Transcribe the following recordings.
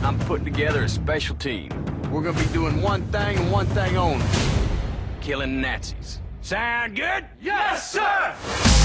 I'm putting together a special team. We're gonna be doing one thing and one thing only. Killing Nazis. Sound good? Yes, sir!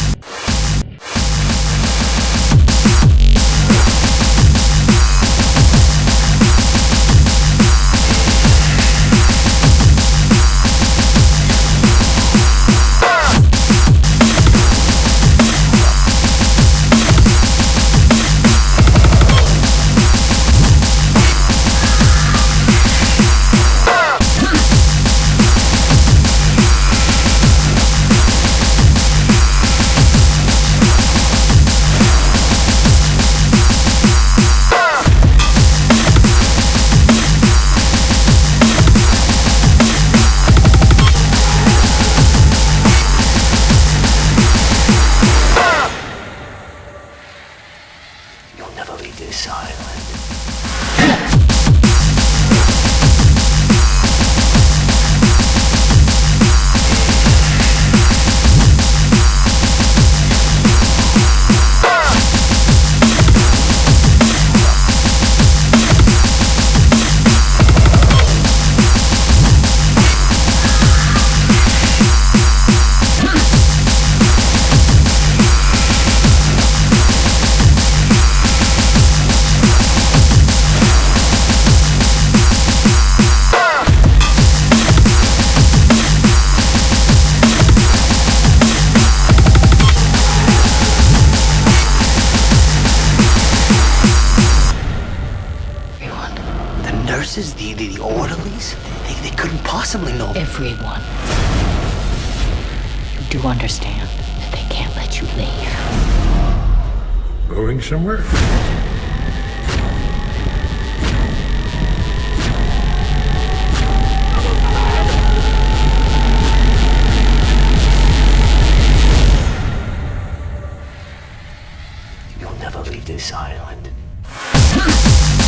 You'll never leave this island. The nurses, the orderlies, they couldn't possibly know. Everyone. You do understand that they can't let you leave. Going somewhere? You'll never leave this island.